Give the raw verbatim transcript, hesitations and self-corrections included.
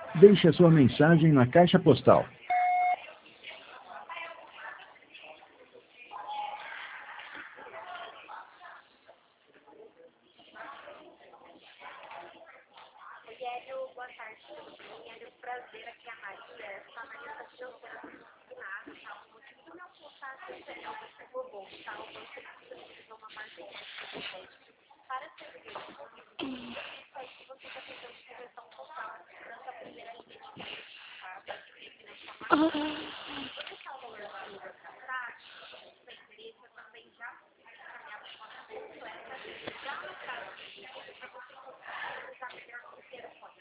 Deixe a sua mensagem na caixa postal. Rogério, boa tarde, tudo bem? É um prazer aqui a Maria, sua analista financeira do Senado, tá? O motivo do meu contato é o Banco Bom, tá? O banco disponibilizou uma margem de crédito para serviços. Isso aí que você está tentando conversar um total, tanto a primeira linha de crédito, tá? Para financiamento